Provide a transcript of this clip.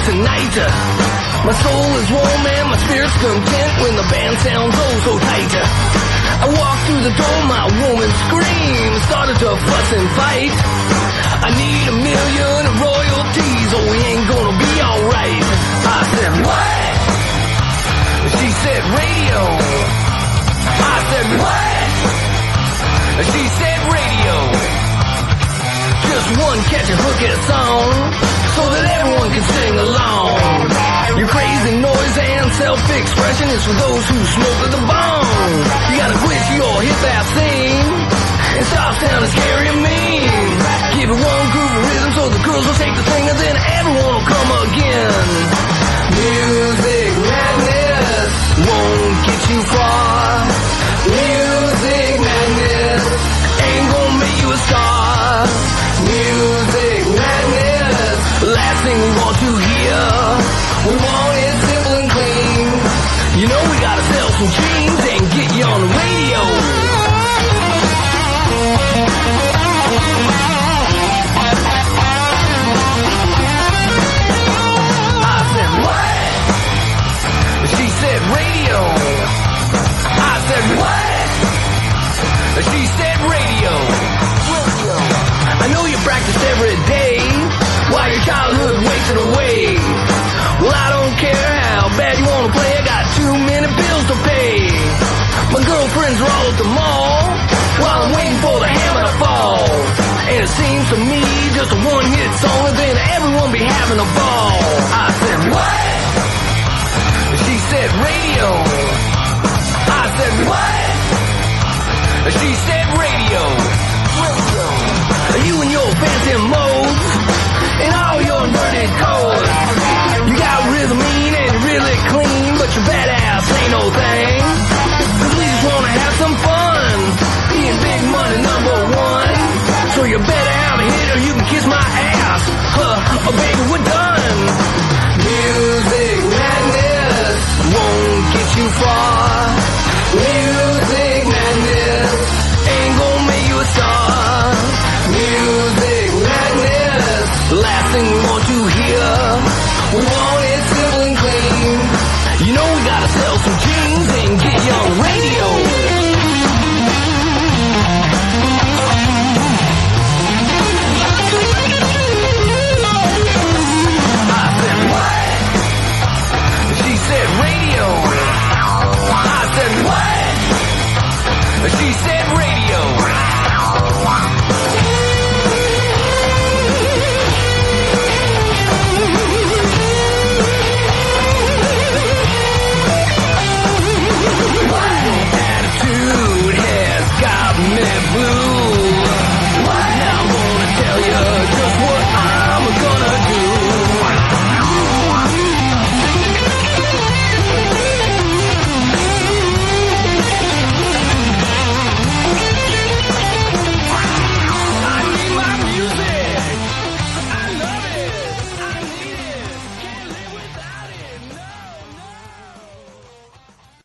tonight. My soul is warm and my spirit's content when the band sounds oh so tight. I walked through the door, my woman screamed, started to fuss and fight. I need $1 million in royalties or we ain't gonna be alright. I said, what? She said, radio. I said, what? She said, radio. Just one catchy hooky song so that everyone can sing along. Your crazy noise and self-expression is for those who smoke at the bone. You gotta quit your hip-hop scene and stop sounding scary and mean. Give it one groove of rhythm so the girls will take the thing and then everyone will come again. Music madness won't get you far. Music madness ain't gonna make you a star. Music madness, last thing we want to hear. We want it simple and clean. You know we gotta sell some jeans and get you on the radio. I said, what? She said, radio. I said, what? She said, radio. I know you practice every day while your childhood wasted away. Well, I don't care how bad you wanna play, I got too many bills to pay. My girlfriends are all at the mall while I'm waiting for the hammer to fall. And it seems to me just a one-hit song and then everyone be having a ball. I said, what? She said, radio. I said, what? She said, radio. You and your fancy modes and all your nerdy codes. You got rhythm mean and really clean, but your badass ain't no thing. Cause we just wanna have some fun, being big money #1. So you better have a hit or you can kiss my ass. Oh baby, we're done. Music madness won't get you far.